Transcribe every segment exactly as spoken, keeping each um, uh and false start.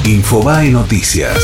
Infobae Noticias.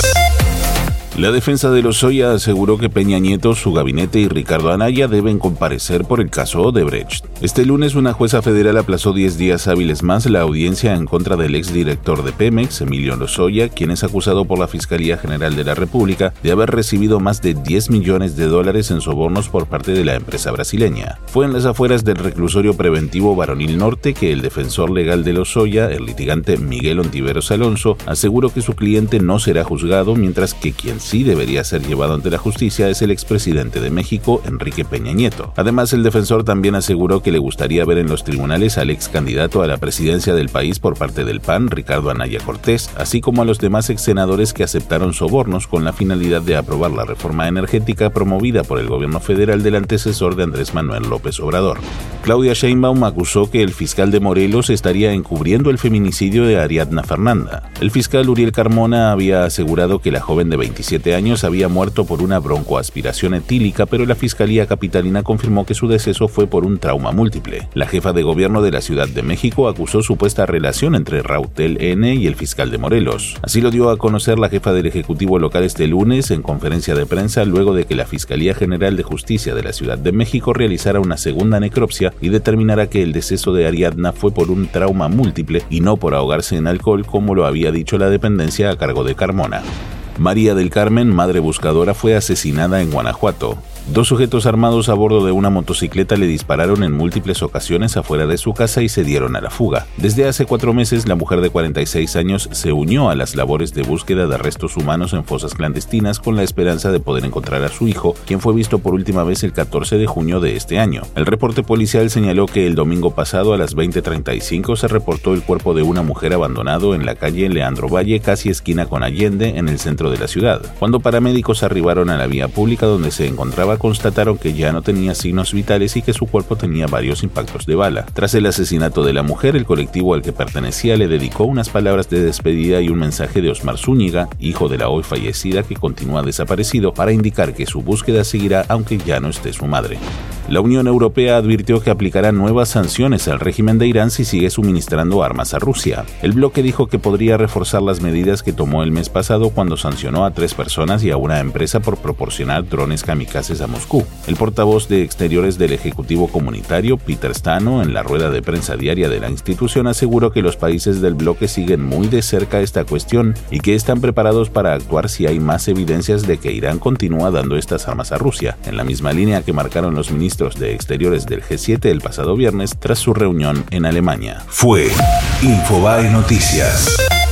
La defensa de Lozoya aseguró que Peña Nieto, su gabinete y Ricardo Anaya deben comparecer por el caso Odebrecht. Este lunes, una jueza federal aplazó diez días hábiles más la audiencia en contra del exdirector de Pemex, Emilio Lozoya, quien es acusado por la Fiscalía General de la República de haber recibido más de diez millones de dólares en sobornos por parte de la empresa brasileña. Fue en las afueras del reclusorio preventivo Varonil Norte que el defensor legal de Lozoya, el litigante Miguel Ontiveros Alonso, aseguró que su cliente no será juzgado, mientras que quien sí debería ser llevado ante la justicia es el expresidente de México, Enrique Peña Nieto. Además, el defensor también aseguró que le gustaría ver en los tribunales al ex candidato a la presidencia del país por parte del P A N, Ricardo Anaya Cortés, así como a los demás ex senadores que aceptaron sobornos con la finalidad de aprobar la reforma energética promovida por el gobierno federal del antecesor de Andrés Manuel López Obrador. Claudia Sheinbaum acusó que el fiscal de Morelos estaría encubriendo el feminicidio de Ariadna Fernanda. El fiscal Uriel Carmona había asegurado que la joven de veintisiete años había muerto por una broncoaspiración etílica, pero la Fiscalía Capitalina confirmó que su deceso fue por un trauma múltiple. La jefa de gobierno de la Ciudad de México acusó supuesta relación entre Rautel N y el fiscal de Morelos. Así lo dio a conocer la jefa del Ejecutivo local este lunes en conferencia de prensa, luego de que la Fiscalía General de Justicia de la Ciudad de México realizara una segunda necropsia y determinara que el deceso de Ariadna fue por un trauma múltiple y no por ahogarse en alcohol, como lo había dicho la dependencia a cargo de Carmona. María del Carmen, madre buscadora, fue asesinada en Guanajuato. Dos sujetos armados a bordo de una motocicleta le dispararon en múltiples ocasiones afuera de su casa y se dieron a la fuga. Desde hace cuatro meses, la mujer de cuarenta y seis años se unió a las labores de búsqueda de restos humanos en fosas clandestinas con la esperanza de poder encontrar a su hijo, quien fue visto por última vez el catorce de junio de este año. El reporte policial señaló que el domingo pasado a las veinte treinta y cinco se reportó el cuerpo de una mujer abandonado en la calle Leandro Valle, casi esquina con Allende, en el centro de la ciudad. Cuando paramédicos arribaron a la vía pública donde se encontraba, constataron que ya no tenía signos vitales y que su cuerpo tenía varios impactos de bala. Tras el asesinato de la mujer, el colectivo al que pertenecía le dedicó unas palabras de despedida y un mensaje de Osmar Zúñiga, hijo de la hoy fallecida que continúa desaparecido, para indicar que su búsqueda seguirá aunque ya no esté su madre. La Unión Europea advirtió que aplicará nuevas sanciones al régimen de Irán si sigue suministrando armas a Rusia. El bloque dijo que podría reforzar las medidas que tomó el mes pasado cuando sancionó a tres personas y a una empresa por proporcionar drones kamikazes a Moscú. El portavoz de Exteriores del Ejecutivo Comunitario, Peter Stano, en la rueda de prensa diaria de la institución, aseguró que los países del bloque siguen muy de cerca esta cuestión y que están preparados para actuar si hay más evidencias de que Irán continúa dando estas armas a Rusia, en la misma línea que marcaron los ministros de Exteriores del G siete el pasado viernes tras su reunión en Alemania. Fue Infobae Noticias.